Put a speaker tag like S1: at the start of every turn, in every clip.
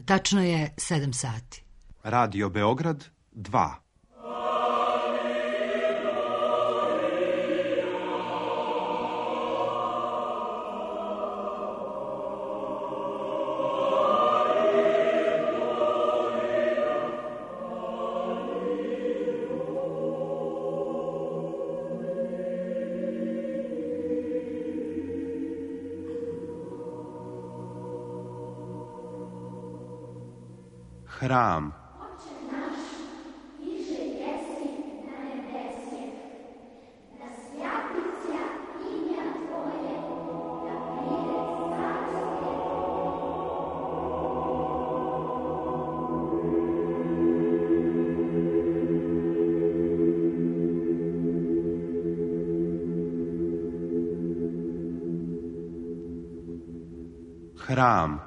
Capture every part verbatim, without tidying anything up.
S1: Tačno je sedam sati.
S2: Radio Beograd dva. Hram. Hram.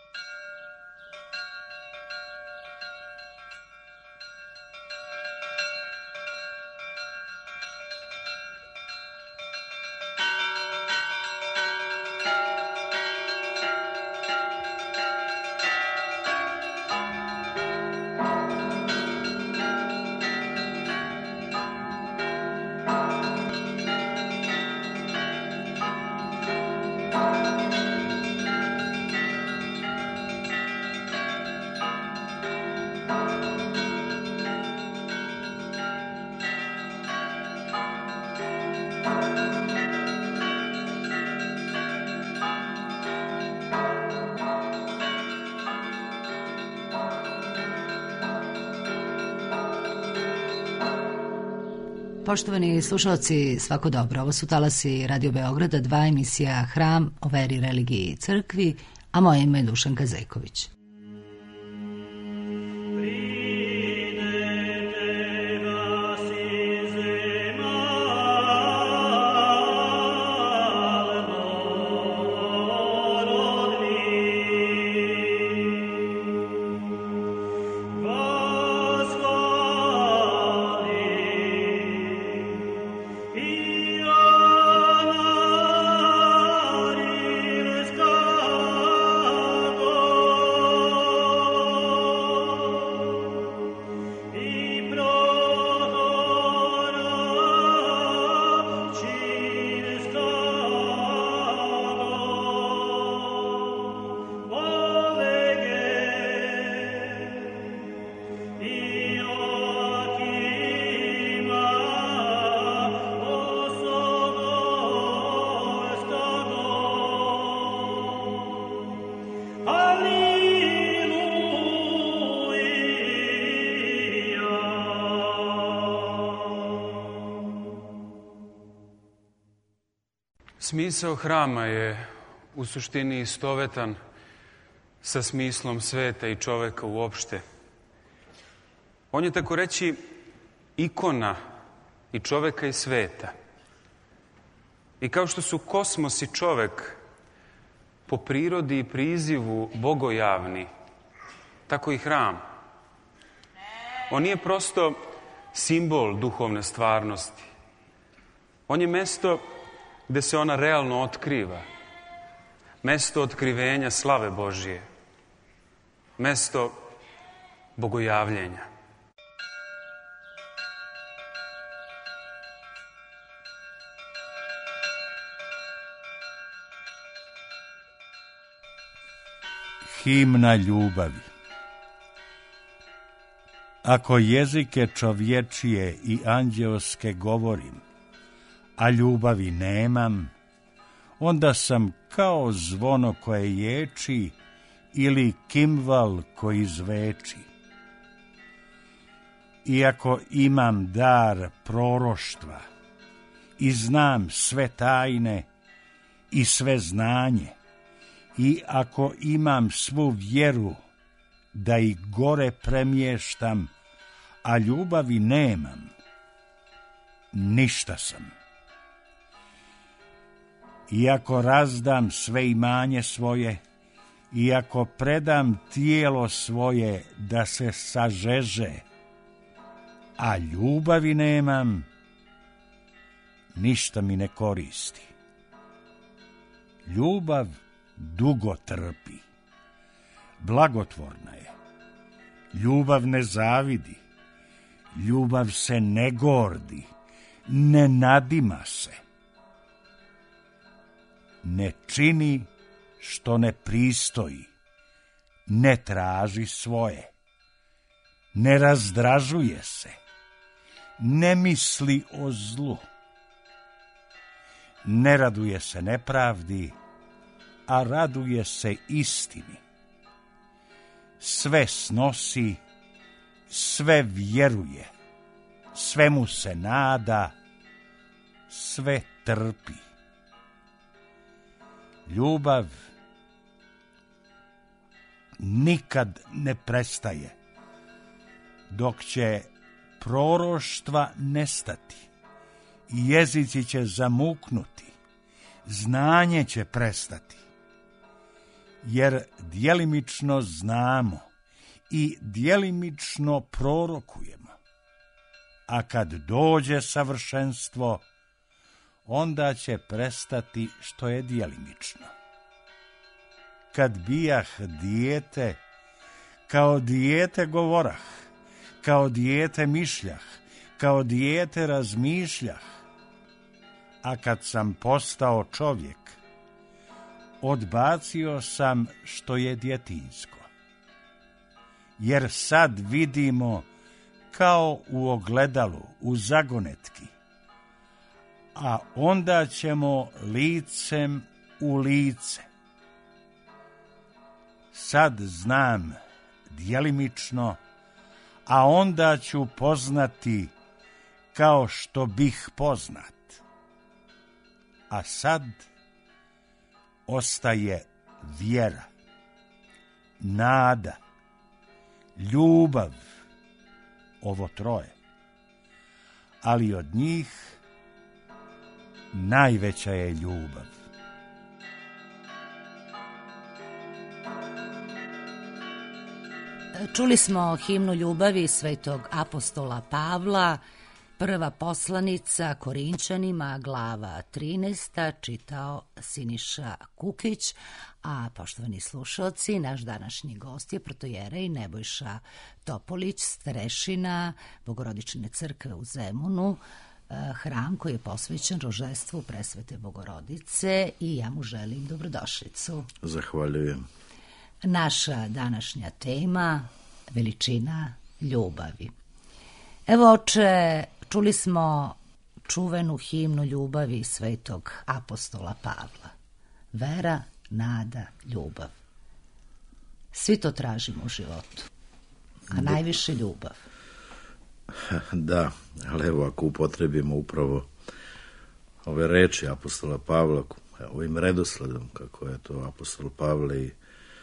S1: Poštovani slušalci, svako dobro. Ovo su talasi Radio Beograda, dva, emisija Hram o veri, religiji i crkvi, a moje ime je Dušanka Zejković.
S3: Smisao hrama je u suštini istovetan sa smislom sveta i čoveka uopšte. On je, tako reći, ikona i čoveka i sveta. I kao što su kosmos i čovek po prirodi i prizivu bogojavni, tako i hram. On nije prosto simbol duhovne stvarnosti. On je mesto gde se ona realno otkriva. Mesto otkrivenja slave Božije. Mesto bogojavljenja.
S4: Himna ljubavi. Ako jezike čovječije i anđeoske govorim, a ljubavi nemam, onda sam kao zvono koje ječi ili kimval koji zveči. Iako imam dar proroštva i znam sve tajne i sve znanje, i ako imam svu vjeru da i gore premještam, a ljubavi nemam, ništa sam. Iako razdam sve imanje svoje, iako predam tijelo svoje da se sažeže, a ljubavi nemam, ništa mi ne koristi. Ljubav dugo trpi, blagotvorna je. Ljubav ne zavidi, ljubav se ne gordi, ne nadima se. Ne čini što ne pristoji, ne traži svoje, ne razdražuje se, ne misli o zlu, ne raduje se nepravdi, a raduje se istini. Sve snosi, sve vjeruje, svemu se nada, sve trpi. Ljubav nikad ne prestaje, dok će proroštva nestati, jezici će zamuknuti, znanje će prestati, jer djelimično znamo i djelimično prorokujemo, a kad dođe savršenstvo, onda će prestati što je djelimično. Kad bijah dijete, kao dijete govorah, kao dijete mišljah, kao dijete razmišljah, a kad sam postao čovjek, odbacio sam što je djetinjsko. Jer sad vidimo kao u ogledalu, u zagonetki, a onda ćemo licem u lice. Sad znam djelimično, a onda ću poznati kao što bih poznat. A sad ostaje vjera, nada, ljubav, ovo troje. Ali od njih najveća je ljubav.
S1: Čuli smo himnu ljubavi svetog apostola Pavla, prva poslanica Korinćanima, glava trinaesta, čitao Siniša Kukić, a poštovani slušalci, naš današnji gost je protojerej Nebojša Topolić, starešina Bogorodične crkve u Zemunu, hram koji je posvećen rožestvu Presvete Bogorodice, i ja mu želim dobrodošlicu.
S5: Zahvaljujem.
S1: Naša današnja tema, veličina ljubavi. Evo, oče, čuli smo čuvenu himnu ljubavi svetog apostola Pavla. Vera, nada, ljubav. Svi to tražimo u životu, a najviše ljubav.
S5: Da, ali evo, ako upotrebimo upravo ove reči apostola Pavla, ovim redosledom, kako je to apostol Pavle i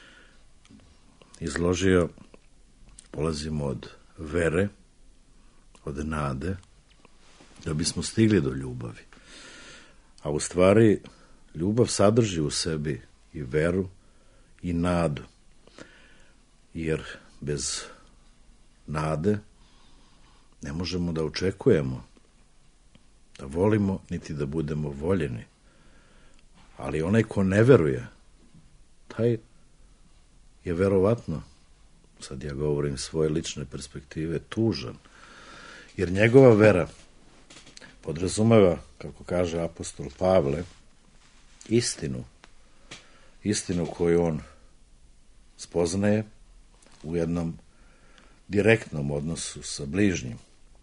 S5: izložio, polazimo od vere, od nade, da bismo stigli do ljubavi. A u stvari, ljubav sadrži u sebi i veru i nadu, jer bez nade ne možemo da očekujemo da volimo, niti da budemo voljeni. Ali onaj ko ne veruje, taj je verovatno, sad ja govorim svoje lične perspektive, tužan. Jer njegova vera podrazumeva, kako kaže apostol Pavle, istinu. Istinu koju on spoznaje u jednom direktnom odnosu sa bližnjim.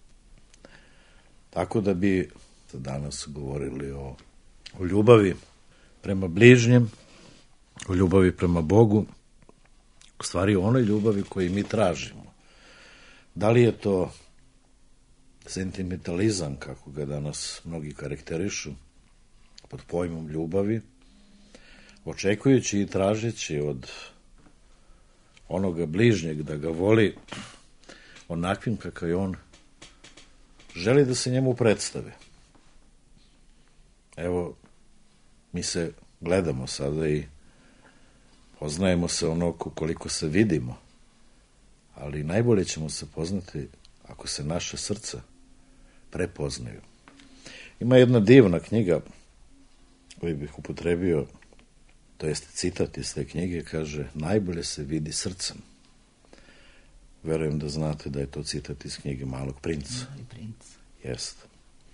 S5: Tako da bi danas govorili o, o ljubavi prema bližnjem, o ljubavi prema Bogu, u stvari o onoj ljubavi koju mi tražimo. Da li je to sentimentalizam, kako ga danas mnogi karakterišu, pod pojmom ljubavi, očekujući i tražeći od onoga bližnjeg da ga voli onakvim kakav je on želi da se njemu predstave. Evo, mi se gledamo sada i poznajemo se onoliko koliko se vidimo, ali najbolje ćemo se poznati ako se naše srca prepoznaju. Ima jedna divna knjiga koju bih upotrebio to jest citat iz te knjige, kaže, najbolje se vidi srcem. Verujem da znate da je to citat iz knjige Malog princa.
S1: Mali princ.
S5: Jeste.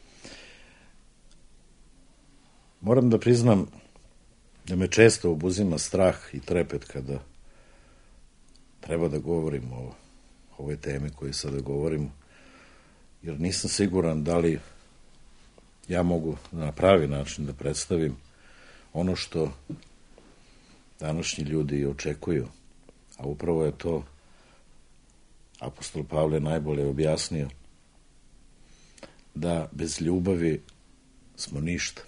S5: Moram da priznam da me često obuzima strah i trepet kada treba da govorim o ovoj temi koju sada govorim, jer nisam siguran da li ja mogu na pravi način da predstavim ono što današnji ljudi očekuju, a upravo je to apostol Pavle najbolje objasnio, da bez ljubavi smo ništa.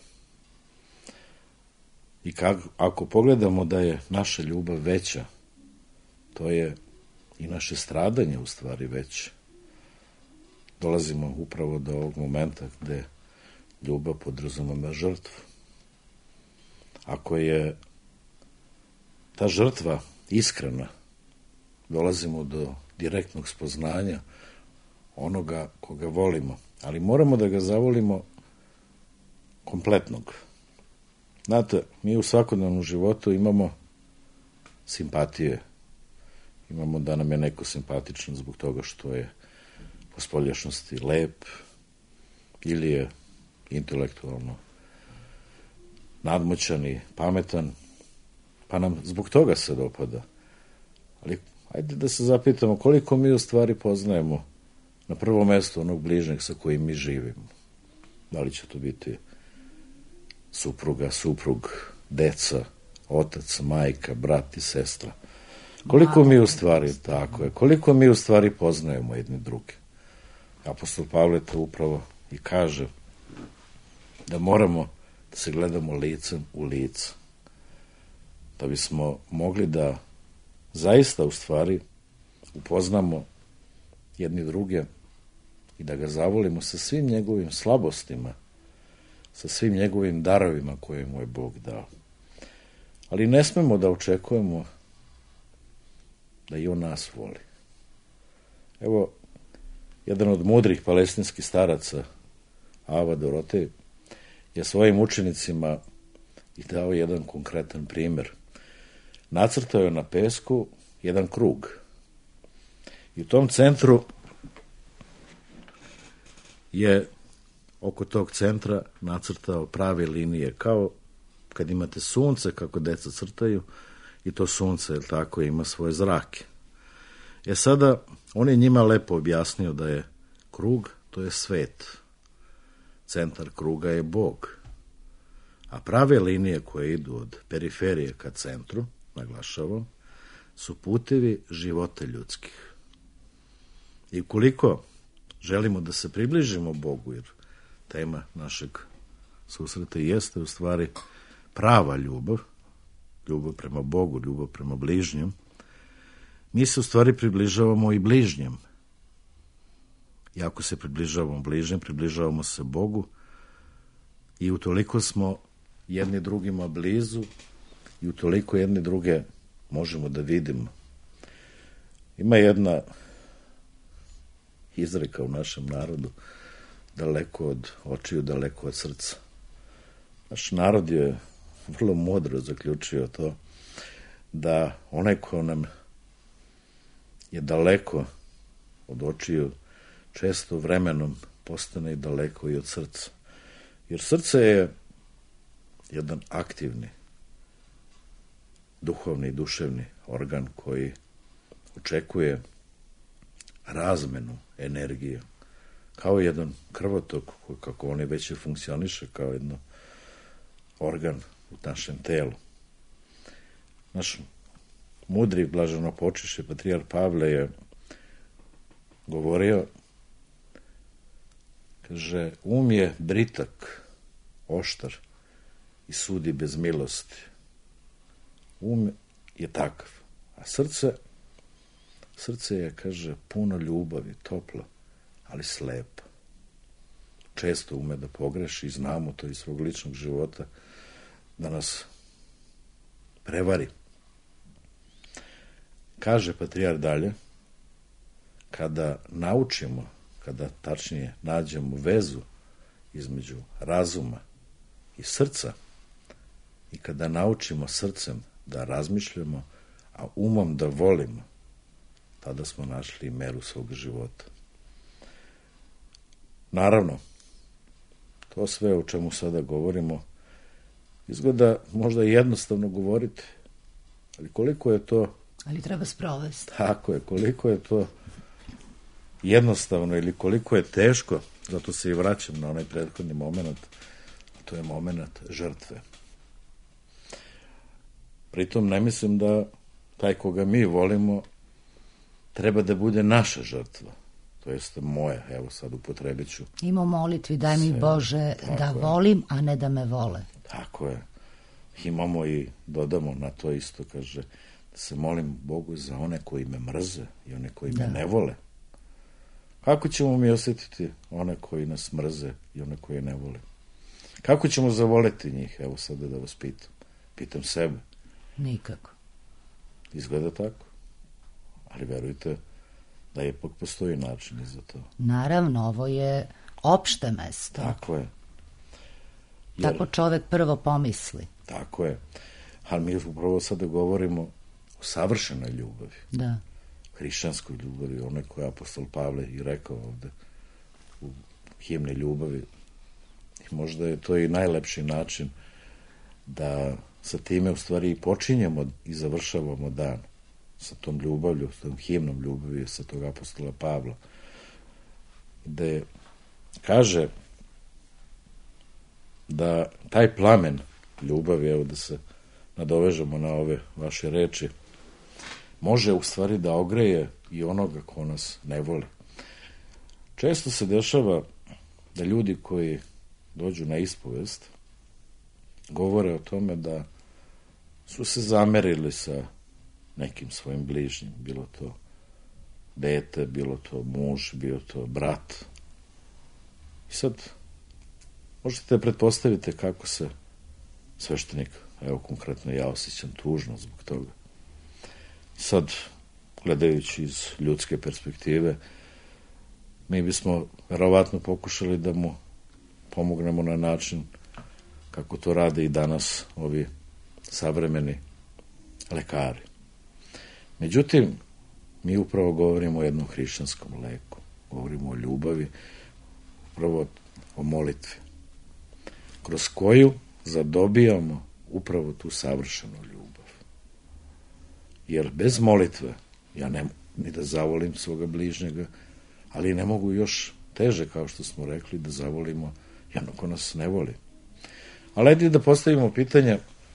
S5: I kako, ako pogledamo da je naša ljubav veća, to je i naše stradanje u stvari veće. Dolazimo upravo do ovog momenta gde ljubav podrazumeva žrtvu. Ako je ta žrtva iskrena, dolazimo do direktnog spoznanja onoga koga volimo, ali moramo da ga zavolimo kompletnog. Znate, mi u svakodnevnom životu imamo simpatije. Imamo da nam je neko simpatičan zbog toga što je po spoljašnosti lep ili je intelektualno nadmoćan i pametan, pa nam zbog toga se dopada. Ali ajde da se zapitamo koliko mi u stvari poznajemo na prvo mesto onog bližnjeg sa kojim mi živimo. Da li će to biti supruga, suprug, deca, otac, majka, brat i sestra. Koliko mi u stvari, tako je, koliko mi u stvari poznajemo jedni druge. Apostol Pavle to upravo i kaže da moramo da se gledamo licem u lice, da bismo mogli da zaista u stvari upoznamo jedni druge i da ga zavolimo sa svim njegovim slabostima, sa svim njegovim darovima koje mu je Bog dao. Ali ne smemo da očekujemo da i on nas voli. Evo, jedan od mudrih palestinskih staraca, Ava Dorotej, je svojim učenicima i dao jedan konkretan primer. Nacrtao je na pesku jedan krug. I u tom centru je oko tog centra nacrtao prave linije, kao kad imate sunce, kako deca crtaju, i to sunce, jel tako, ima svoje zrake. E sada, on je njima lepo objasnio da je krug, to je svet. Centar kruga je Bog. A prave linije koje idu od periferije ka centru, naglašavam, su putevi života ljudskih. I ukoliko želimo da se približimo Bogu, jer tema našeg susreta jeste u stvari prava ljubav, ljubav prema Bogu, ljubav prema bližnjem, mi se u stvari približavamo i bližnjem. I ako se približavamo bližnjem, približavamo se Bogu i utoliko smo jedni drugima blizu i utoliko jedni druge možemo da vidimo. Ima jedna izreka u našem narodu, daleko od očiju, daleko od srca. Naš narod je vrlo mudro zaključio to da onaj ko nam je daleko od očiju, često vremenom postane i daleko i od srca. Jer srce je jedan aktivni, duhovni i duševni organ koji očekuje razmenu energije, kao jedan krvotok, kako on je već funkcioniše kao jedno organ u našem telu. Naš mudri blaženopočivši patrijarh Pavle je govorio, kaže, um je britak, oštar i sudi bez milosti. Um je takav, a srce, srce je, kaže, puno ljubavi, toplo, ali slepo. Često ume da pogreši i znamo to iz svog ličnog života, da nas prevari. Kaže patrijarh dalje, kada naučimo, kada tačnije nađemo vezu između razuma i srca, i kada naučimo srcem da razmišljamo, a umom da volimo, tada smo našli meru svog života. Naravno, to sve o čemu sada govorimo izgleda možda jednostavno govoriti, ali koliko je to...
S1: Ali treba sprovesti.
S5: Tako je, koliko je to jednostavno ili koliko je teško, zato se i vraćam na onaj prethodni moment, a to je moment žrtve. Pritom ne mislim da taj koga mi volimo treba da bude naša žrtva. To jeste moja, evo sad upotrebit ću.
S1: Ima u molitvi, daj mi Bože da
S5: je.
S1: volim, a ne da me vole.
S5: Tako je. Imamo i dodamo na to isto, kaže, da se molim Bogu za one koji me mrze i one koji
S1: Da.
S5: me ne vole. Kako ćemo mi osjetiti one koji nas mrze i one koji ne vole? Kako ćemo zavoleti njih? Evo sada da vas pitam. Pitam sebe.
S1: Nikako.
S5: Izgleda tako. Ali verujte da ipak postoji način i za to.
S1: Naravno, ovo je opšte mesto.
S5: Tako je. Jer,
S1: Tako čovek prvo pomisli.
S5: tako je. Ali mi upravo sada govorimo o savršenoj ljubavi.
S1: Da.
S5: Hrišćanskoj ljubavi, onoj koju je apostol Pavle i rekao ovde u himni ljubavi. I možda je to i najlepši način da sa time u stvari i počinjemo i završavamo dan. Sa tom ljubavlju, sa tom himnom ljubavi, sa tog apostola Pavla. Gde kaže da taj plamen ljubavi, evo da se nadovežemo na ove vaše reči, može u stvari da ogreje i onoga ko nas ne voli. Često se dešava da ljudi koji dođu na ispovest govore o tome da su se zamerili sa nekim svojim bližnjim, bilo to dete, bilo to muž, bilo to brat. I sad možete da pretpostavite kako se sveštenik, evo konkretno ja osjećam tužno zbog toga. Sad, gledajući iz ljudske perspektive, mi bismo verovatno pokušali da mu pomognemo na način kako to rade i danas ovi savremeni lekari. Međutim, mi upravo govorimo o jednom hrišćanskom leku, govorimo o ljubavi, upravo o molitvi, kroz koju zadobijamo upravo tu savršenu ljubav. Jer bez molitve ja ne mogu ni da zavolim svoga bližnjega, ali ne mogu još teže, kao što smo rekli, da zavolimo jedno ko nas ne voli. Ali ajde da postavimo pitanje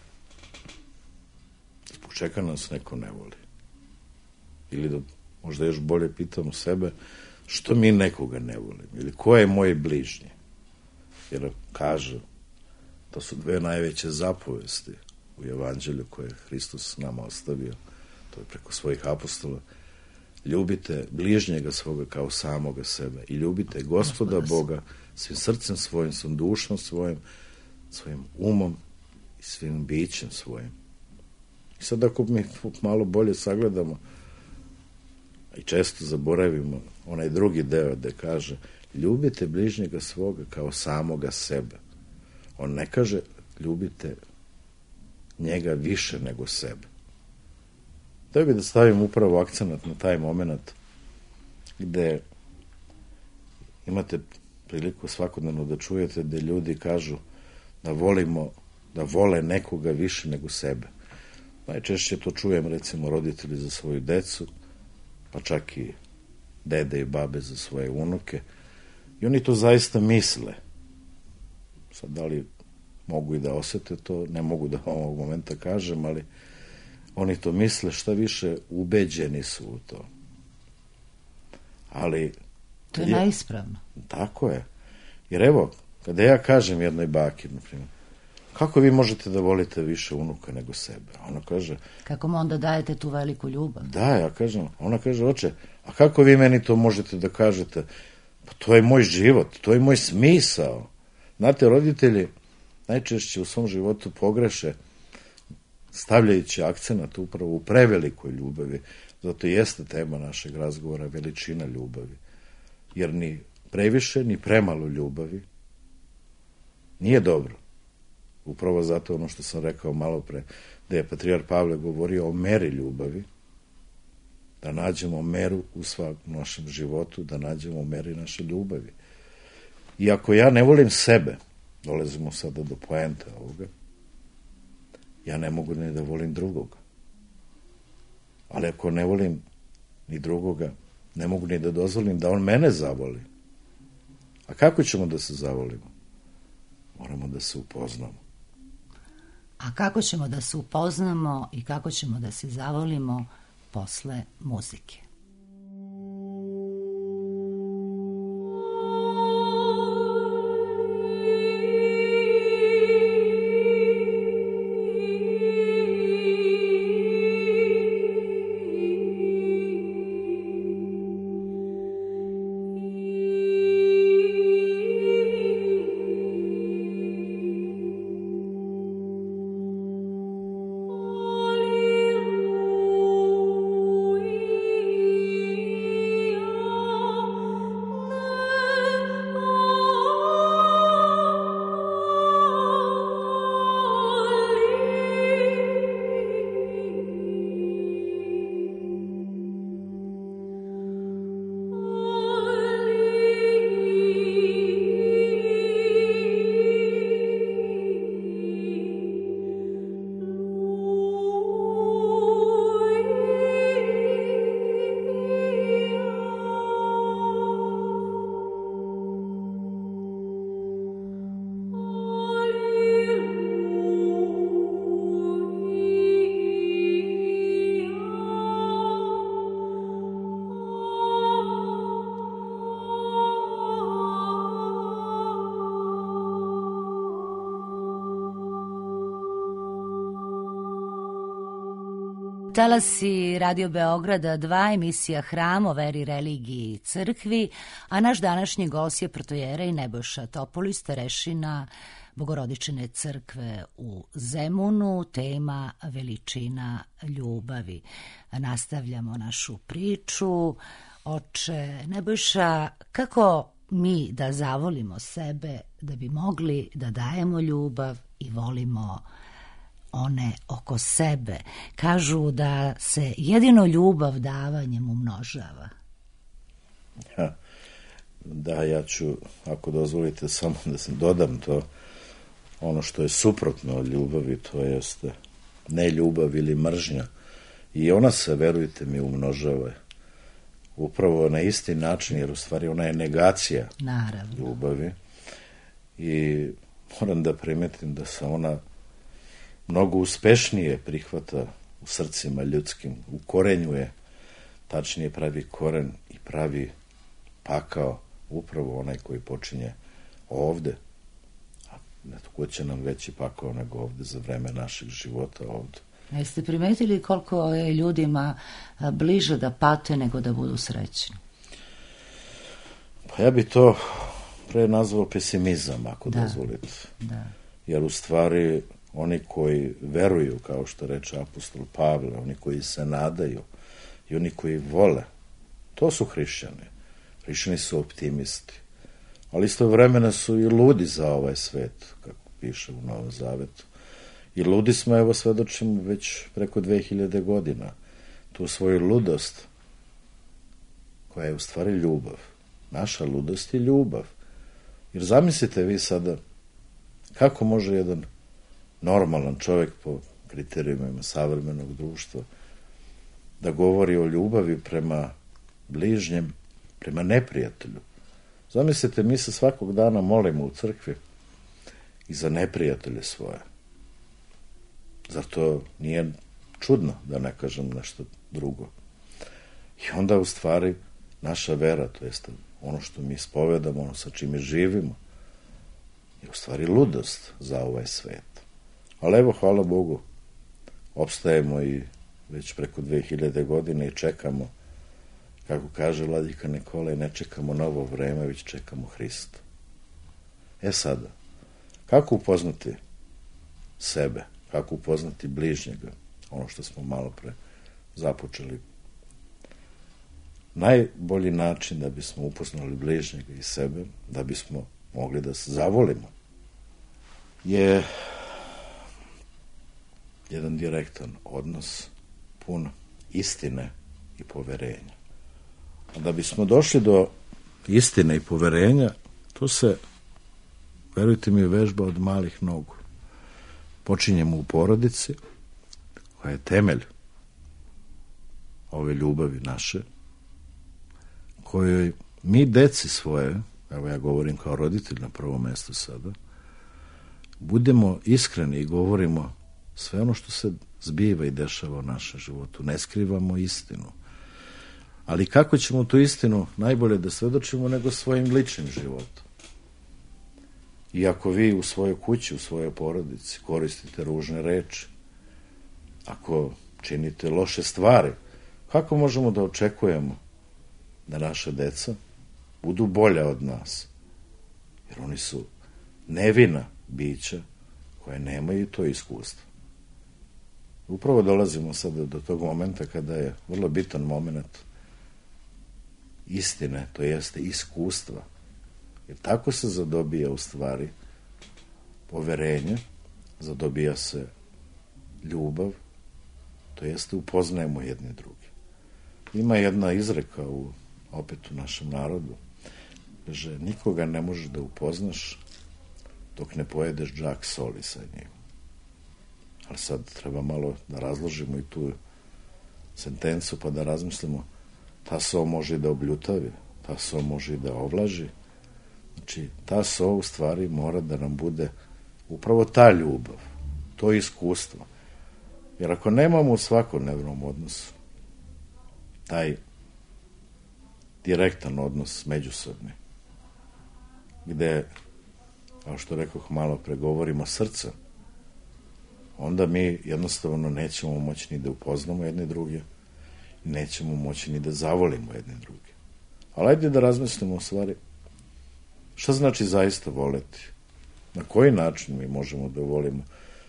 S5: zbog čega nas neko ne voli. Ili da možda još bolje pitamo sebe što mi nekoga ne volim ili ko je moj bližnji. Jer kaže, to su dve najveće zapovesti u evanđelju koje je Hristos nama ostavio, to je preko svojih apostola. Ljubite bližnjega svoga kao samoga sebe i ljubite Gospoda Boga svim srcem svojim, svojim dušom svojim, svojim umom i svim bićem svojim. I sad ako mi malo bolje sagledamo i često zaboravimo onaj drugi deo gde kaže ljubite bližnjega svoga kao samoga sebe. On ne kaže ljubite njega više nego sebe. Da bi da stavim upravo akcenat na taj moment gde imate priliku svakodnevno da čujete da ljudi kažu da volimo, da vole nekoga više nego sebe. Najčešće to čujem recimo roditelji za svoju decu, pa čak i dede i babe za svoje unuke. I oni to zaista misle. Sad, da li mogu i da osete to, ne mogu da ovog momenta kažem, ali oni to misle, šta više ubeđeni su u to. Ali...
S1: To je neispravno.
S5: Tako je. Jer evo, kada ja kažem jednoj baki, na primjer, kako vi možete da volite više unuka nego sebe? Ona kaže...
S1: Kako mu onda dajete tu veliku ljubav?
S5: Da, ja kažem, ona kaže, oče, a kako vi meni to možete da kažete? Pa to je moj život, to je moj smisao. Znate, roditelji najčešće u svom životu pogreše stavljajući akcenat upravo u prevelikoj ljubavi. Zato jeste tema našeg razgovora veličina ljubavi. Jer ni previše, ni premalo ljubavi nije dobro. Upravo zato ono što sam rekao malo pre, da je patrijar Pavle govorio o meri ljubavi, da nađemo meru u svakom našem životu, da nađemo meri naše ljubavi. I ako ja ne volim sebe, dolazimo sada do poenta ovoga, ja ne mogu ni da volim drugoga. Ali ako ne volim ni drugoga, ne mogu ni da dozvolim da on mene zavoli. A kako ćemo da se zavolimo? Moramo da se upoznamo.
S1: A kako ćemo da se upoznamo i kako ćemo da se zavolimo posle muzike? Talasi Radio Beograda dva, emisija Hram o veri, religiji i crkvi, a naš današnji gost je protojera i Nebojša Topolić, starešina Bogorodičine crkve u Zemunu, tema veličina ljubavi. Nastavljamo našu priču. Oče Nebojša, kako mi da zavolimo sebe da bi mogli da dajemo ljubav i volimo one oko sebe? Kažu da se jedino ljubav davanjem umnožava.
S5: Ja, da, ja ću, ako dozvolite, samo da se dodam to, ono što je suprotno od ljubavi, to jeste ne ljubav ili mržnja. I ona se, verujte mi, umnožava upravo na isti način, jer u stvari ona je negacija
S1: Naravno.
S5: ljubavi. I moram da primetim da se ona mnogo uspešnije prihvata u srcima ljudskim, ukorenjuje, tačnije pravi koren i pravi pakao, upravo onaj koji počinje ovde. A netko će nam veći pakao nego ovde za vreme našeg života ovde.
S1: Jeste primetili koliko je ljudima bliže da pate nego da budu srećni?
S5: Pa ja bi to pre nazvao pesimizam, ako da, dozvolite.
S1: Da.
S5: Jer u stvari oni koji veruju, kao što reče apostol Pavle, oni koji se nadaju i oni koji vole, to su hrišćani. Hrišćani su optimisti. Ali istovremeno su i ludi za ovaj svet, kako piše u Novom Zavetu. I ludi smo, evo, svedočimo već preko dve hiljade godina. Tu svoju ludost, koja je u stvari ljubav. Naša ludost je ljubav. Jer zamislite vi sada, kako može jedan normalan čovjek po kriterijumima savremenog društva da govori o ljubavi prema bližnjem, prema neprijatelju. Zamislite, mi se svakog dana molimo u crkvi i za neprijatelje svoje. Zar to nije čudno, da ne kažem nešto drugo? I onda u stvari naša vera, to jest ono što mi ispovedamo, ono sa čime živimo, je u stvari ludost za ovaj svet. Ali evo, hvala Bogu, opstajemo i već preko dve hiljade godine i čekamo, kako kaže vladika Nikolaj, ne čekamo novo vreme, već čekamo Hrista. E sada, kako upoznati sebe, kako upoznati bližnjega, ono što smo malo pre započeli. Najbolji način da bismo upoznali bližnjega i sebe, da bismo mogli da se zavolimo, je jedan direktan odnos, pun istine i poverenja. A da bismo došli do istine i poverenja, to se, verujte mi, vežba od malih nogu. Počinjemo u porodici, koja je temelj ove ljubavi naše, kojoj mi deci svoje, evo ja govorim kao roditelj na prvom mjestu sada, budemo iskreni i govorimo sve ono što se zbiva i dešava u našem životu. Ne skrivamo istinu. Ali kako ćemo tu istinu najbolje da svedočimo nego svojim ličnim životom? I ako vi u svojoj kući, u svojoj porodici koristite ružne reči, ako činite loše stvari, kako možemo da očekujemo da naša deca budu bolja od nas? Jer oni su nevina bića koje nemaju to iskustvo. Upravo dolazimo sada do tog momenta kada je vrlo bitan moment istine, to jeste iskustva. Jer tako se zadobija u stvari poverenje, zadobija se ljubav, to jeste upoznajemo jedni drugi. Ima jedna izreka u, opet u našem narodu, kaže, nikoga ne možeš da upoznaš dok ne pojedeš džak soli sa njim. Ali sad treba malo da razložimo i tu sentencu pa da razmislimo, ta so može da obljutavi, ta so može da ovlaži. Znači, ta so u stvari mora da nam bude upravo ta ljubav, to iskustvo. Jer ako nemamo u svakodnevnom odnosu taj direktan odnos međusobni, gde, kao što rekoh malo pre, govorimo srca, onda mi jednostavno nećemo moći ni da upoznamo jedni druge, nećemo moći ni da zavolimo jedni druge. Ali ajde da razmislimo u stvari šta znači zaista voleti. Na koji način mi možemo da volimo?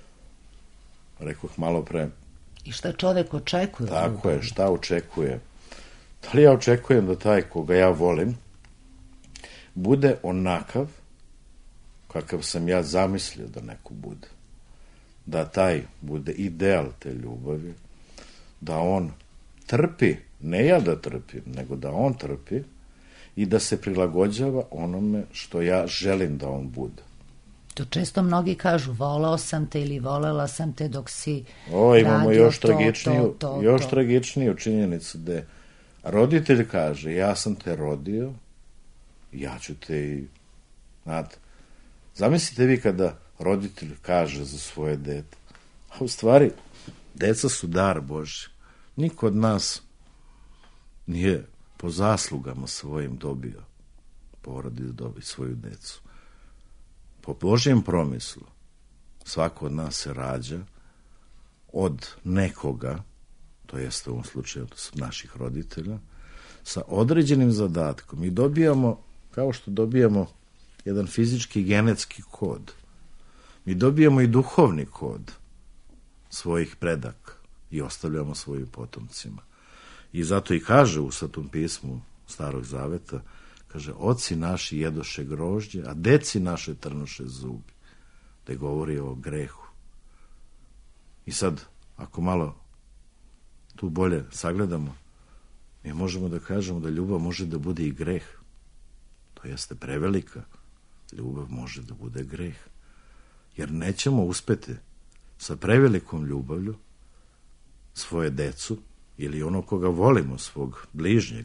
S5: Rekoh malo pre.
S1: I šta čovek očekuje?
S5: Tako je, šta očekuje. Da li ja očekujem da taj koga ja volim bude onakav kakav sam ja zamislio da neko bude. Da taj bude ideal te ljubavi, da on trpi, ne ja da trpim, nego da on trpi i da se prilagođava onome što ja želim da on bude.
S1: To često mnogi kažu, volao sam te ili volela sam te dok si
S5: o, imamo
S1: radio
S5: još
S1: to,
S5: tragičniju,
S1: to, to,
S5: još
S1: to.
S5: tragičniju činjenicu da roditelj kaže, ja sam te rodio, ja ću te i, znate, zamislite vi kada roditelj kaže za svoje dete, a u stvari, deca su dar Božji. Niko od nas nije po zaslugama svojim dobio, porodi da dobi svoju decu. Po Božjem promislu, svako od nas se rađa od nekoga, to jeste u ovom slučaju od naših roditelja, sa određenim zadatkom i dobijamo, kao što dobijamo jedan fizički genetski kod, mi dobijamo i duhovni kod svojih predaka i ostavljamo svojim potomcima. I zato i kaže u Svetom pismu Starog Zaveta, kaže, oci naši jedoše grožđe, a deci naše trnuše zubi. Da govori o grehu. I sad, ako malo tu bolje sagledamo, mi možemo da kažemo da ljubav može da bude i greh. To jeste prevelika. Ljubav može da bude greh. Jer nećemo uspeti sa prevelikom ljubavlju svoje decu ili ono koga volimo, svog bližnjeg,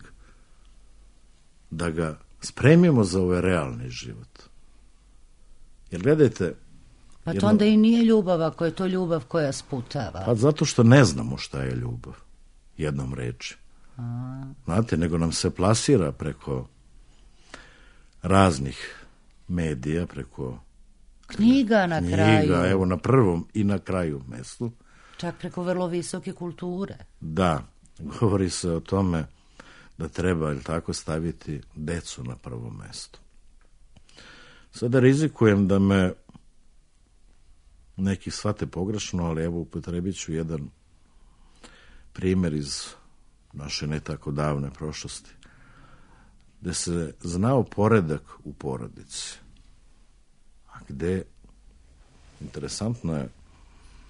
S5: da ga spremimo za ovaj realni život. Jer gledajte...
S1: Pa to
S5: jedno...
S1: onda i nije ljubav, ako je to ljubav koja sputava.
S5: Pa zato što ne znamo šta je ljubav, jednom reči. A... Znate, nego nam se plasira preko raznih medija, preko
S1: knjiga na
S5: knjiga,
S1: kraju.
S5: Evo, na prvom i na kraju mestu.
S1: Čak preko vrlo visoke kulture.
S5: Da, govori se o tome da treba, ili tako, staviti decu na prvo mesto. Sada rizikujem da me neki shvate pogrešno, ali evo upotrebit ću jedan primjer iz naše ne tako davne prošlosti, gde se znao poredak u porodici, a gde, interesantno je,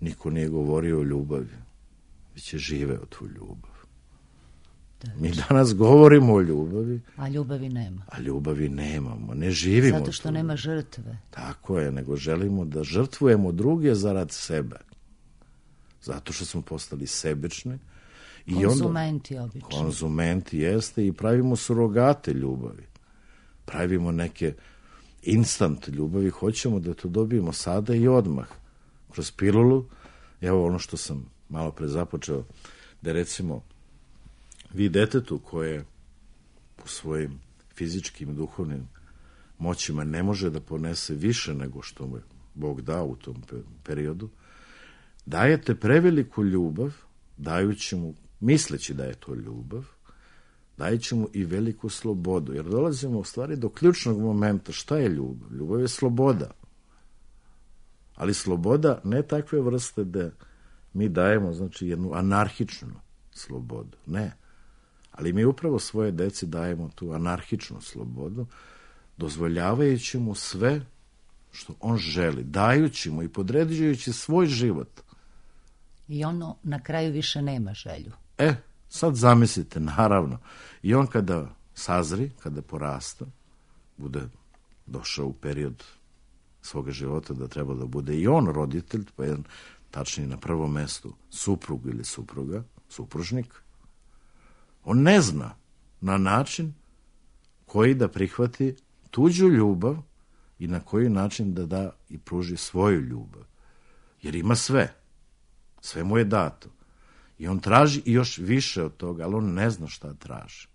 S5: niko nije govorio o ljubavi, već je živeo tu ljubav.
S1: Da,
S5: Mi danas govorimo o ljubavi,
S1: a ljubavi nema.
S5: A ljubavi nemamo, ne živimo.
S1: Zato što
S5: tu.
S1: nema žrtve.
S5: Tako je, nego želimo da žrtvujemo druge zarad sebe. Zato što smo postali sebični. I
S1: Konzumenti
S5: onda,
S1: obično.
S5: Konzumenti jeste i pravimo surogate ljubavi. Pravimo neke instant ljubavi. Hoćemo da to dobijemo sada i odmah. Kroz pilulu, evo ono što sam malo pre započeo, da recimo vi detetu koje po svojim fizičkim i duhovnim moćima ne može da ponese više nego što mu Bog dao u tom periodu, dajete preveliku ljubav, dajući mu, misleći da je to ljubav, dajući mu i veliku slobodu, jer dolazimo u stvari do ključnog momenta. Šta je ljubav? Ljubav je sloboda. Ali sloboda ne takve vrste da mi dajemo, znači, jednu anarhičnu slobodu. Ne. Ali mi upravo svoje deci dajemo tu anarhičnu slobodu, dozvoljavajući mu sve što on želi, dajući mu i podređujući svoj život.
S1: I ono na kraju više nema želju.
S5: E, sad zamislite, naravno, i on kada sazri, kada porasta, bude došao u period svoga života da treba da bude i on roditelj, pa jedan, tačnije na prvom mestu, suprug ili supruga, supružnik, on ne zna na način koji da prihvati tuđu ljubav i na koji način da da i pruži svoju ljubav. Jer ima sve. Sve mu je dato. I on traži i još više od toga, ali on ne zna šta traži.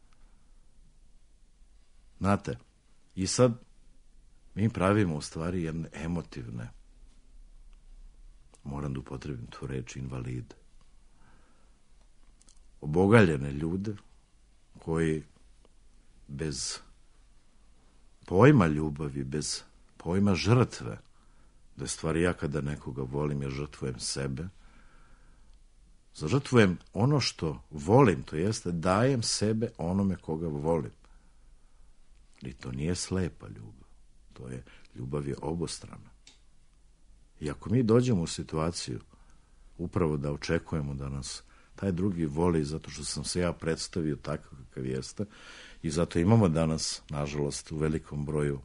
S5: Znate, i sad mi pravimo u stvari jedne emotivne, moram da upotrebim tu reč, invalide. Obogaljene ljude koji bez pojma ljubavi, bez pojma žrtve, da je stvari ja kada nekoga volim, ja žrtvujem sebe, zažrtvujem ono što volim, to jeste dajem sebe onome koga volim. Ali to nije slepa ljubav, to je, ljubav je obostrana. I ako mi dođemo u situaciju upravo da očekujemo da nas taj drugi voli zato što sam se ja predstavio takav kakav jeste i zato imamo danas, nažalost, u velikom broju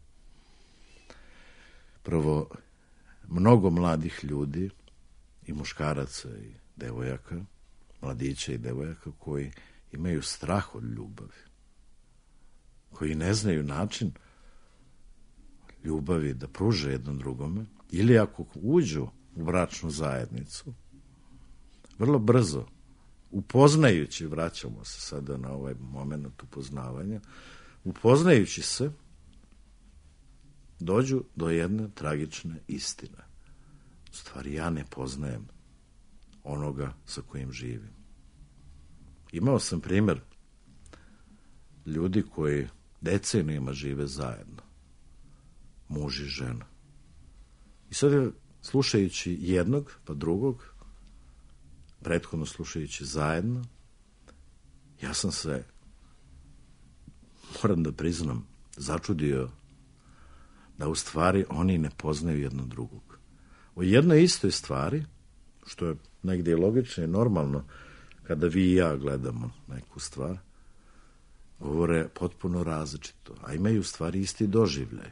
S5: prvo mnogo mladih ljudi i muškaraca i devojaka, mladića i devojaka koji imaju strah od ljubavi, koji ne znaju način ljubavi da pruže jednom drugome, ili ako uđu u bračnu zajednicu, vrlo brzo, upoznajući, vraćamo se sada na ovaj moment upoznavanja, upoznajući se, dođu do jedne tragične istine. U stvari, ja ne poznajem onoga sa kojim živim. Imao sam primjer ljudi koji decenijama žive zajedno, muž i žena. I sad je, slušajući jednog pa drugog, prethodno slušajući zajedno, ja sam se, moram da priznam, začudio da u stvari oni ne poznaju jedno drugog. O jednoj istoj stvari, što je negdje logično i normalno, kada vi i ja gledamo neku stvar, govore potpuno različito, a imaju u stvari isti doživljaj.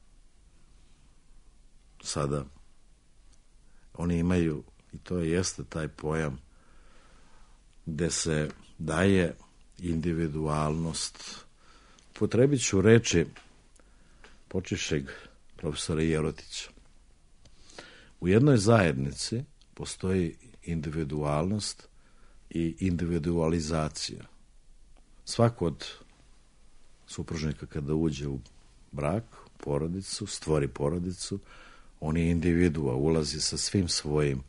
S5: Sada, oni imaju, i to jeste taj pojam, gde se daje individualnost. Potrebit ću reči počivšeg profesora Jerotića. U jednoj zajednici postoji individualnost i individualizacija. Svako od supružnika kada uđe u brak, porodicu, stvori porodicu, on je individua, ulazi sa svim svojim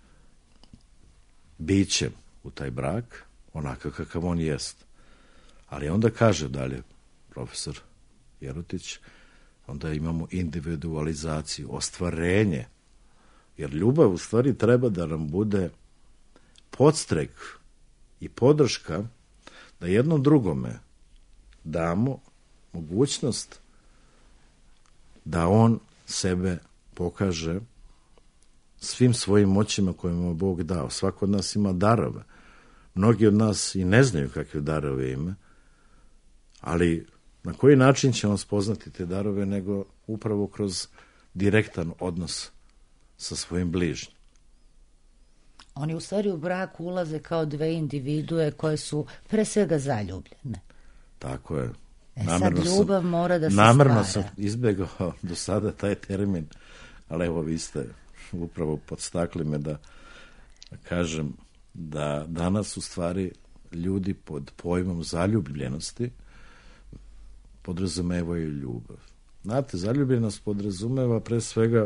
S5: bićem u taj brak, onakav kakav on jest. Ali onda kaže dalje profesor Jerotić, onda imamo individualizaciju, ostvarenje, jer ljubav u stvari treba da nam bude podstrek i podrška da jednom drugome damo mogućnost da on sebe pokaže svim svojim moćima koje mu Bog dao. Svako od nas ima darove. Mnogi od nas i ne znaju kakve darove ima, ali na koji način će on spoznati te darove nego upravo kroz direktan odnos sa svojim bližnjim.
S1: Oni u stvari u brak ulaze kao dve individue koje su pre svega zaljubljene.
S5: Tako je.
S1: E sad ljubav sam, mora da se
S5: namerno
S1: stvara.
S5: sam izbegao do sada taj termin, ali evo vi ste upravo podstakli me da kažem da danas u stvari ljudi pod pojmom zaljubljenosti podrazumevaju ljubav. Znate, zaljubljenost podrazumeva pre svega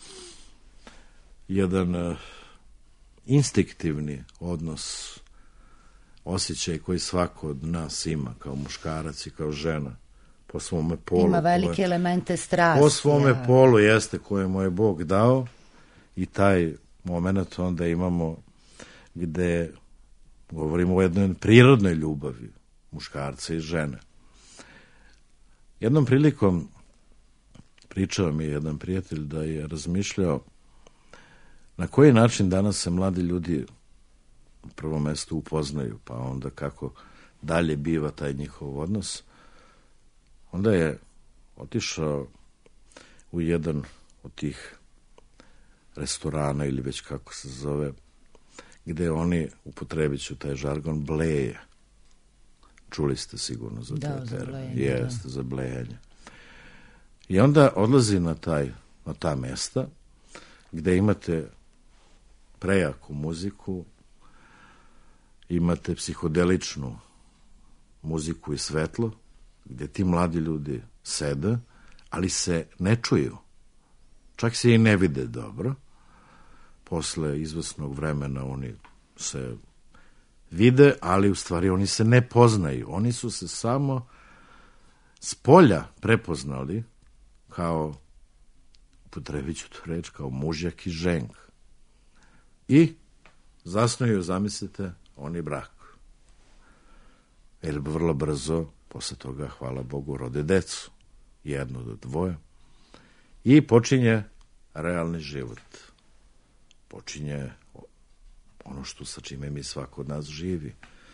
S5: jedan uh, instinktivni odnos, osjećaj koji svako od nas ima, kao muškarac i kao žena, po svome polu.
S1: Ima velike koje, elemente strasti.
S5: Po svome
S1: ja.
S5: polu jeste koje mu je Bog dao i taj moment onda imamo gde govorimo o jednoj prirodnoj ljubavi muškarca i žene. Jednom prilikom pričao mi je jedan prijatelj da je razmišljao na koji način danas se mladi ljudi u prvom mestu upoznaju, pa onda kako dalje biva taj njihov odnos. Onda je otišao u jedan od tih restorana ili već kako se zove, gde oni, upotrebit ću taj žargon, bleje. Čuli ste sigurno za
S1: da,
S5: te
S1: za
S5: termine.
S1: Blejanje,
S5: Jeste,
S1: da.
S5: za blejanje. I onda odlazi na, taj, na ta mesta gde imate prejaku muziku, imate psihodeličnu muziku i svetlo, gde ti mladi ljudi sede, ali se ne čuju. Čak se i ne vide dobro. Posle izvesnog vremena oni se vide, ali u stvari oni se ne poznaju. Oni su se samo s polja prepoznali kao, upotrebit ću tu reč, kao mužjak i ženk. I zasnuju, zamislite, oni brak. Jer vrlo brzo, posle toga, hvala Bogu, rode decu. Jedno do dvoje. I počinje realni život. Počinje ono što sa čime mi svako od nas živi.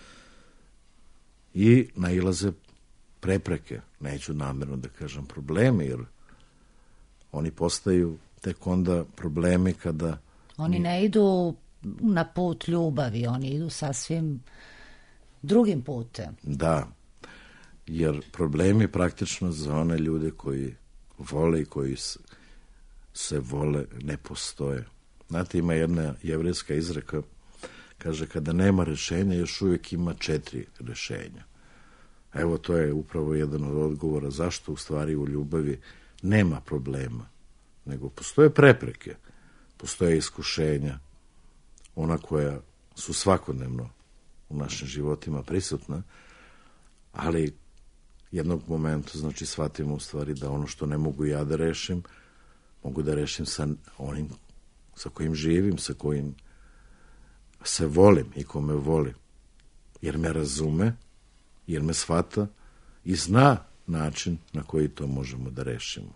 S5: I nailaze prepreke, neću namjerno da kažem problemi, jer oni postaju tek onda problemi kada...
S1: Oni ne idu na put ljubavi, oni idu sasvim drugim putem.
S5: Da, jer problemi praktično za one ljude koji vole i koji se vole ne postoje. Znate, ima jedna jevrejska izreka, kaže, kada nema rešenja, još uvijek ima četiri rešenja. Evo, to je upravo jedan od odgovora zašto u stvari u ljubavi nema problema, nego postoje prepreke, postoje iskušenja, ona koja su svakodnevno u našim životima prisutna, ali jednog momenta, znači, shvatimo u stvari da ono što ne mogu ja da rešim, mogu da rešim sa onim sa kojim živim, sa kojim se volim i ko me voli, jer me razume, jer me shvata i zna način na koji to možemo da rešimo.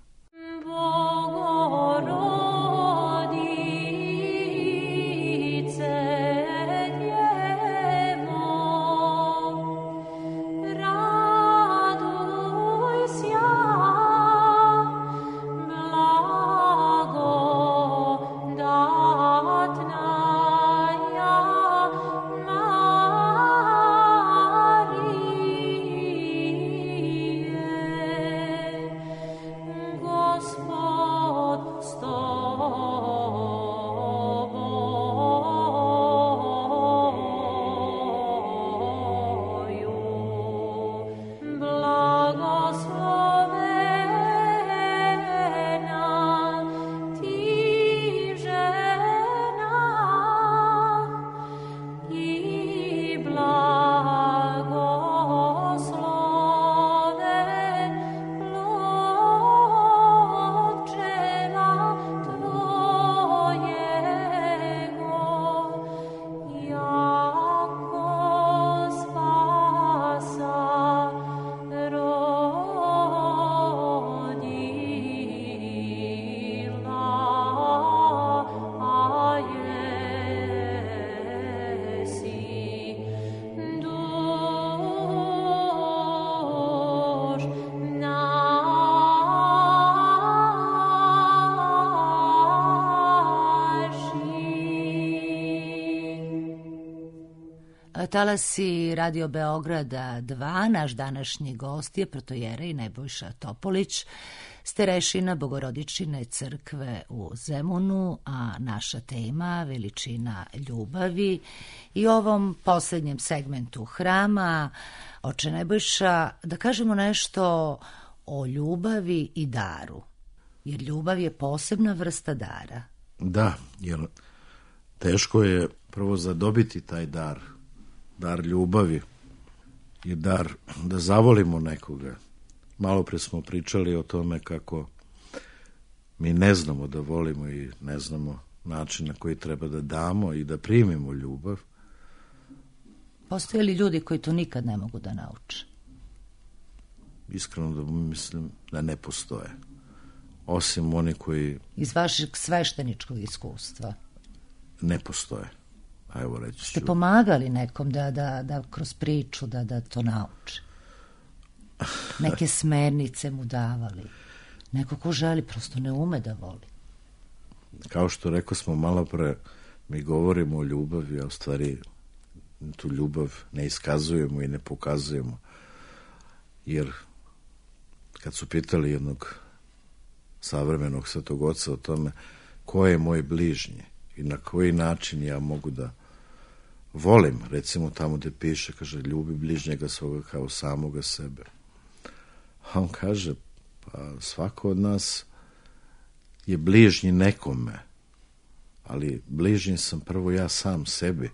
S1: talasi Radio Beograda dva, naš današnji gost je protojerej Nebojša Topolić, starešina Bogorodičine crkve u Zemunu, a naša tema veličina ljubavi. I ovom posljednjem segmentu hrama, oče Nebojša, da kažemo nešto o ljubavi i daru, jer ljubav je posebna vrsta dara.
S5: Da, jer teško je prvo zadobiti taj dar, dar ljubavi i dar da zavolimo nekoga. Malo pre smo pričali o tome kako mi ne znamo da volimo i ne znamo način na koji treba da damo i da primimo ljubav.
S1: Postoje li ljudi koji to nikad ne mogu da nauče?
S5: Iskreno da mislim da ne postoje. Osim oni koji...
S1: Iz vašeg svešteničkog iskustva?
S5: Ne postoje. A evo reći ću.
S1: Ste pomagali nekom da, da, da kroz priču da, da to nauči? Neke smernice mu davali? Neko ko želi, prosto ne ume da voli?
S5: Kao što rekao smo malo pre, mi govorimo o ljubavi, a u stvari tu ljubav ne iskazujemo i ne pokazujemo. Jer kad su pitali jednog savremenog svetog oca o tome ko je moj bližnji i na koji način ja mogu da volim, recimo tamo gde piše, kaže, ljubi bližnjega svoga kao samoga sebe. A on kaže, pa svako od nas je bližnji nekome, ali bližnji sam prvo ja sam sebi,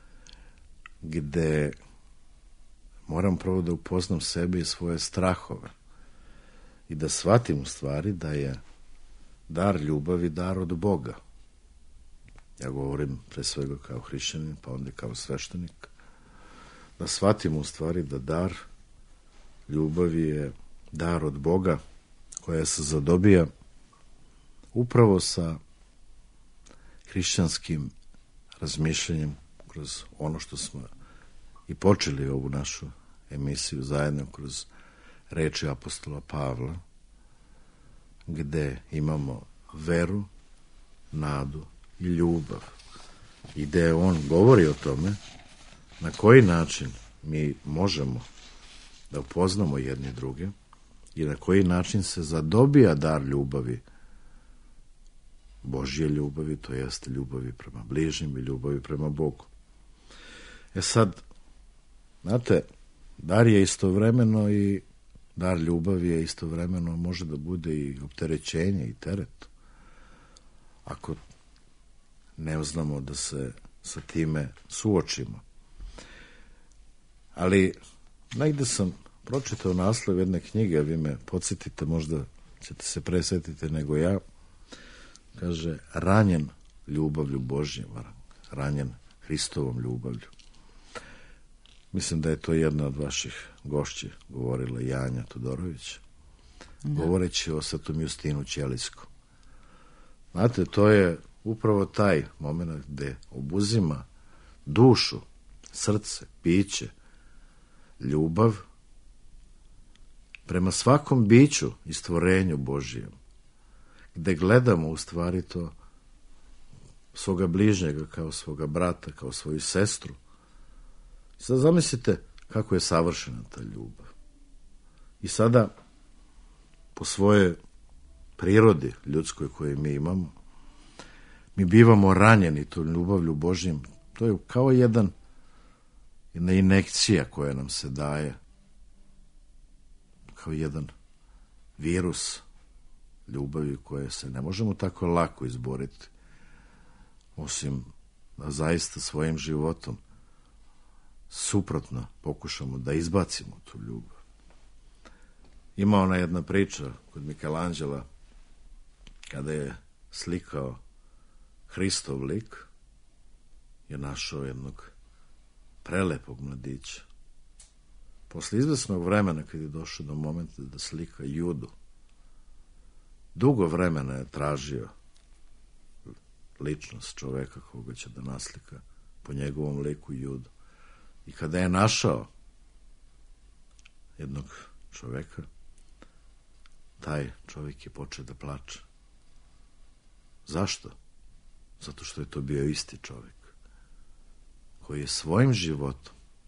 S5: gde moram prvo da upoznam sebe i svoje strahove i da shvatim u stvari da je dar ljubavi dar od Boga. Ja govorim pre svega kao hrišćanin, pa onda kao sveštenik. Da shvatim u stvari da dar ljubavi je dar od Boga koja se zadobija upravo sa hrišćanskim razmišljanjem kroz ono što smo i počeli ovu našu emisiju zajedno kroz reči apostola Pavla, gde imamo veru, nadu i ljubav. I gde on govori o tome na koji način mi možemo da upoznamo jedni druge i na koji način se zadobija dar ljubavi, Božje ljubavi, to jeste ljubavi prema bližnjim i ljubavi prema Bogu. E sad, znate, dar je istovremeno i dar ljubavi je istovremeno, može da bude i opterećenje i teret. Ako ne znamo da se sa time suočimo. Ali negde sam pročitao naslov jedne knjige, a vi me podsjetite, možda ćete se presetiti nego ja. Kaže, ranjen ljubavlju Božjom, ranjen Hristovom ljubavlju. Mislim da je to jedna od vaših gošći govorila, Janja Todorović, da. Govoreći o Svetom Justinu Ćelijskom. Znate, to je upravo taj moment gde obuzima dušu, srce, biće, ljubav prema svakom biću i stvorenju Božijem, gde gledamo u stvari to svoga bližnjega kao svoga brata, kao svoju sestru. Sad zamislite kako je savršena ta ljubav. I sada, po svojoj prirodi ljudskoj koju mi imamo, mi bivamo ranjeni tom ljubavlju Božjim. To je kao jedan, jedna injekcija koja nam se daje, kao jedan virus ljubavi koje se ne možemo tako lako izboriti, osim da zaista svojim životom suprotno pokušamo da izbacimo tu ljubav. Ima ona jedna priča kod Michelangela, kada je slikao Hristov lik, je našao jednog prelepog mladića. Posle izvesnog vremena, kad je došao do momenta da slika Judu, dugo vremena je tražio ličnost čoveka koga će da naslika po njegovom liku Judu. I kada je našao jednog čoveka, taj čovjek je počeo da plače. Zašto? Zato što je to bio isti čovjek koji je svojim životom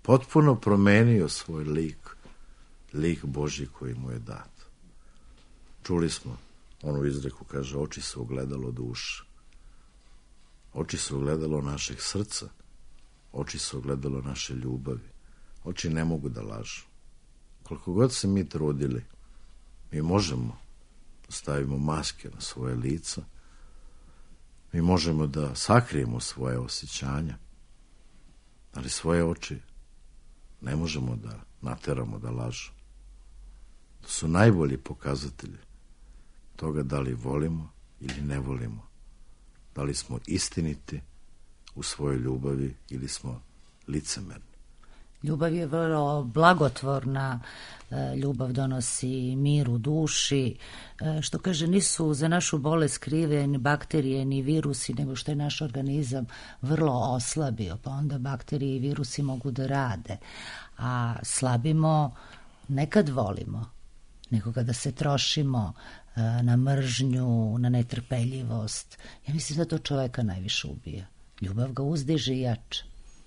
S5: potpuno promenio svoj lik, lik Božji koji mu je dat. Čuli smo onu izreku, kaže, oči su ogledalo duše. Oči su ogledalo našeg srca. Oči su ogledalo naše ljubavi. Oči ne mogu da lažu. Koliko god se mi trudili, mi možemo da stavimo maske na svoje lica, mi možemo da sakrijemo svoje osjećanja, ali svoje oči ne možemo da nateramo da lažu. To su najbolji pokazatelji toga da li volimo ili ne volimo, da li smo istiniti u svojoj ljubavi ili smo licemerni.
S1: Ljubav je vrlo blagotvorna, ljubav donosi mir u duši, što kaže, nisu za našu bolest krive ni bakterije ni virusi, nego što je naš organizam vrlo oslabio, pa onda bakterije i virusi mogu da rade, a slabimo ne kad volimo, nego kada se trošimo na mržnju, na netrpeljivost. Ja mislim da to čoveka najviše ubija. Ljubav ga uzdiže i jača.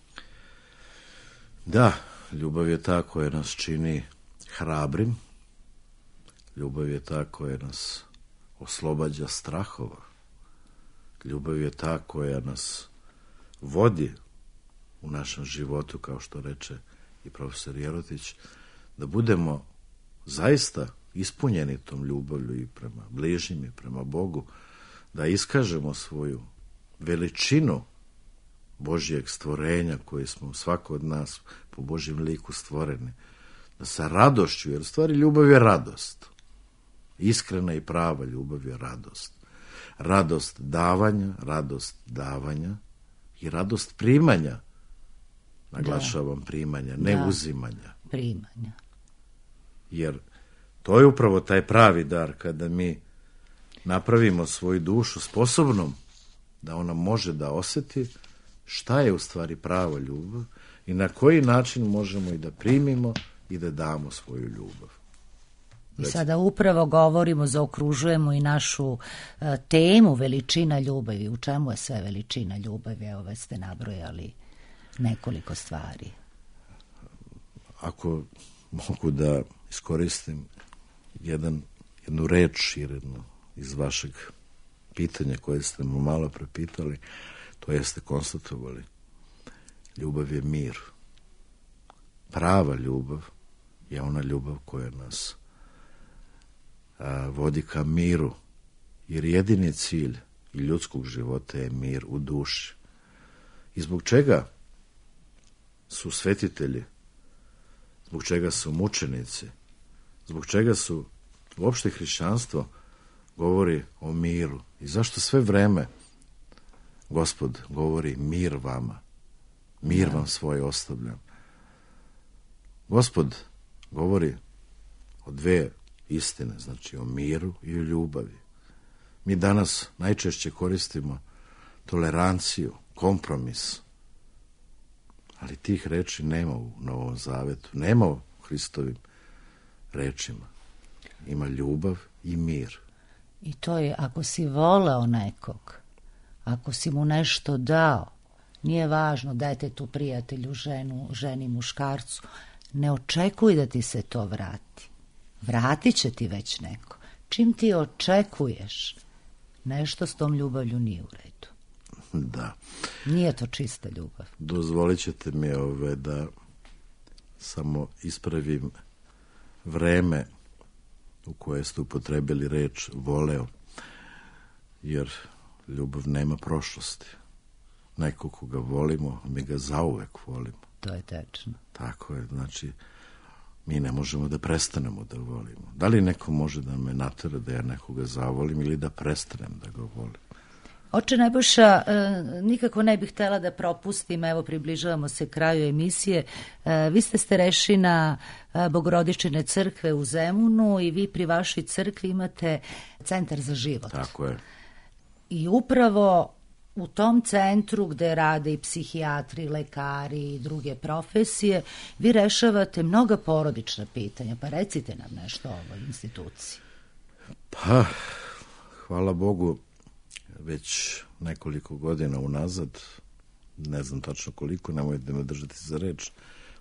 S5: Da, ljubav je ta koja nas čini hrabrim, ljubav je ta koja nas oslobađa strahova, ljubav je ta koja nas vodi u našem životu, kao što reče i profesor Jerotić, da budemo zaista ispunjeni tom ljubavlju i prema bližnjim i prema Bogu, da iskažemo svoju veličinu Božjeg stvorenja koje smo svako od nas po Božjem liku stvoreni, da sa radošću, jer u stvari ljubav je radost, iskrena i prava ljubav je radost, radost davanja, radost davanja i radost primanja, naglašavam, primanja, ne da. uzimanja.
S1: Primanja.
S5: Jer to je upravo taj pravi dar, kada mi napravimo svoju dušu sposobnom da ona može da oseti šta je u stvari prava ljubav i na koji način možemo i da primimo i da damo svoju ljubav.
S1: I sada upravo govorimo, zaokružujemo i našu uh, temu veličina ljubavi. U čemu je sve veličina ljubavi? Evo, već ste nabrojali nekoliko stvari.
S5: Ako mogu da iskoristim jedan, jednu reč jednu, iz vašeg pitanja koje ste mu malo prepitali, to jeste konstatovali. Ljubav je mir. Prava ljubav je ona ljubav koja nas a, vodi ka miru, jer jedini cilj i ljudskog života je mir u duši. I zbog čega su svetitelji, zbog čega su mučenici, zbog čega su uopšte hrišćanstvo govori o miru i zašto sve vreme Gospod govori mir vama, mir vam svoj ostavljam. Gospod govori o dve istine, znači o miru i o ljubavi. Mi danas najčešće koristimo toleranciju, kompromis, ali tih reči nema u Novom Zavetu, nema u Hristovim rečima. Ima ljubav i mir.
S1: I to je, ako si voleo nekog, ako si mu nešto dao, nije važno, dajte tu prijatelju, ženu, ženi, muškarcu, ne očekuj da ti se to vrati. Vratit će ti već neko. Čim ti očekuješ, nešto s tom ljubavlju nije u redu.
S5: Da.
S1: Nije to čista ljubav.
S5: Dozvolit ćete mi ove da samo ispravim vreme u koje ste upotrebili reč voleo, jer ljubav nema prošlosti. Neko koga volimo, mi ga zauvek volimo.
S1: To je tečno.
S5: Tako je, znači mi ne možemo da prestanemo da volimo. Da li neko može da me natera da ja nekoga zavolim ili da prestanem da ga volim?
S1: Oče Nebojša, nikako ne bih htjela da propustim, evo približavamo se kraju emisije. Vi ste starešina Bogorodičine crkve u Zemunu i vi pri vašoj crkvi imate centar za život.
S5: Tako je.
S1: I upravo u tom centru gde rade i psihijatri, lekari i druge profesije, vi rešavate mnoga porodična pitanja. Pa recite nam nešto o ovoj instituciji.
S5: Pa, hvala Bogu, već nekoliko godina unazad, ne znam tačno koliko, nemojte me držati za reč,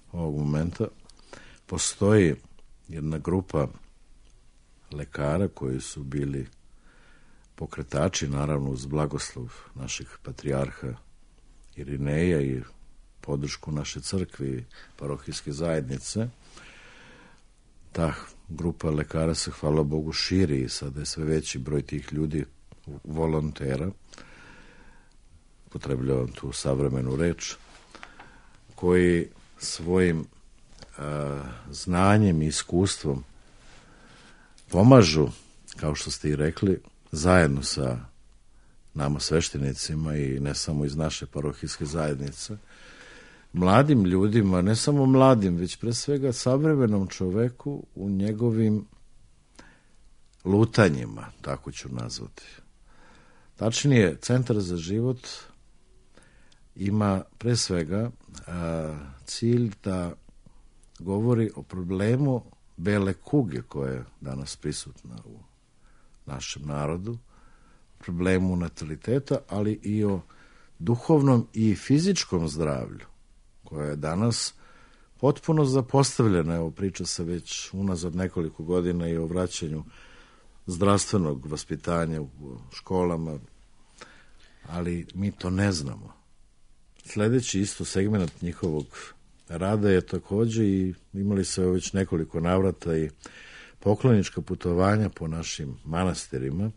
S5: ovog momenta, postoji jedna grupa lekara koji su bili pokretači, naravno uz blagoslov našeg patrijarha Irineja i podršku naše crkve i parohijske zajednice. Ta grupa lekara se, hvala Bogu, širi i sada je sve veći broj tih ljudi volontera, potrebljavam tu savremenu reč, koji svojim a, znanjem i iskustvom pomažu, kao što ste i rekli, zajedno sa nama sveštenicima i ne samo iz naše parohijske zajednice, mladim ljudima, ne samo mladim, već pre svega savremenom čoveku u njegovim lutanjima, tako ću nazvati. Tačnije, Centar za život ima pre svega a, cilj da govori o problemu bele kuge koja je danas prisutna u našem narodu, problemu nataliteta, ali i o duhovnom i fizičkom zdravlju, koja je danas potpuno zapostavljena. Evo, priča se već unazad nekoliko godina i o vraćanju zdravstvenog vaspitanja u školama, ali mi to ne znamo. Sledeći isto segment njihovog rada je takođe i imali se već nekoliko navrata i poklonička putovanja po našim manastirima,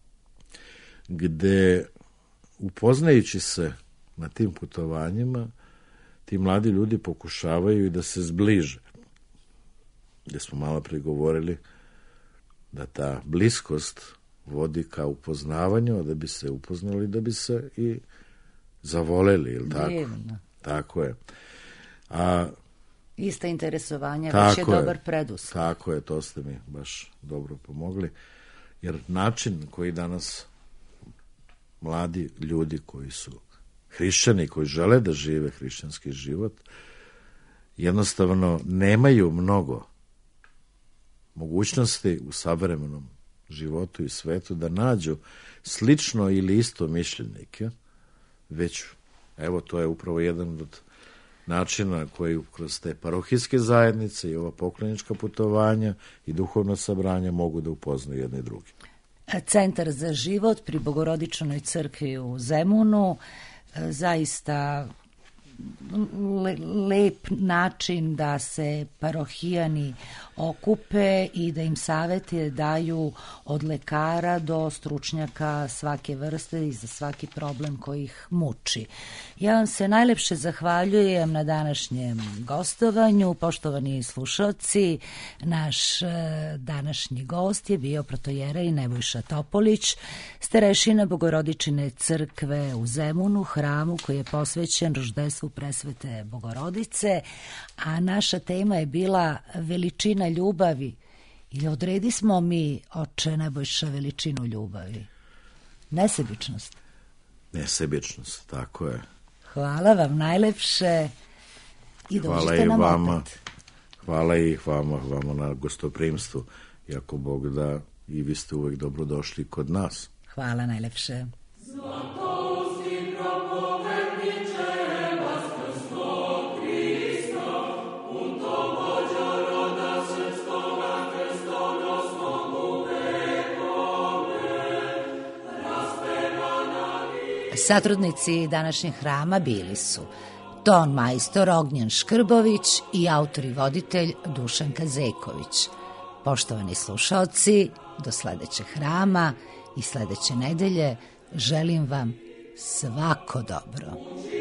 S5: gde upoznajući se na tim putovanjima, ti mladi ljudi pokušavaju i da se zbliže. Gde smo malo pre govorili da ta bliskost vodi ka upoznavanju, a da bi se upoznali, da bi se i zavoleli, ili tako?
S1: Divno.
S5: Tako je. A
S1: ista interesovanja već je dobar preduslov.
S5: Tako je, to ste mi baš dobro pomogli. Jer način koji danas mladi ljudi koji su hrišćani, koji žele da žive hrišćanski život, jednostavno nemaju mnogo mogućnosti u savremenom životu i svetu da nađu slično ili isto mišljenike, već, evo, to je upravo jedan od načina koji kroz te parohijske zajednice i ova poklonička putovanja i duhovna sabranja mogu da upoznaju jedne i druge.
S1: Centar za život pri Bogorodičnoj crkvi u Zemunu, zaista le, lep način da se parohijani okupe i da im savete daju od lekara do stručnjaka svake vrste i za svaki problem koji ih muči. Ja vam se najlepše zahvaljujem na današnjem gostovanju. Poštovani slušalci, naš današnji gost je bio protojerej Nebojša Topolić, starešina Bogorodičine crkve u Zemunu, hramu koji je posvećen roždestvu presvete Bogorodice, a naša tema je bila veličina ljubavi. I odredi smo mi, oče Nebojša, veličinu ljubavi? Nesebičnost.
S5: Nesebičnost, tako je.
S1: Hvala vam najlepše i dođite nam
S5: vama,
S1: opet.
S5: Hvala i vama, vama na gostoprimstvu. Iako Bog da, i vi ste uvek dobrodošli kod nas.
S1: Hvala najlepše. Satrudnici današnjeg hrama bili su ton majstor Ognjen Škrbović i autor i voditelj Dušanka Zeković. Poštovani slušaoci, do sledećeg hrama i sledeće nedelje želim vam svako dobro.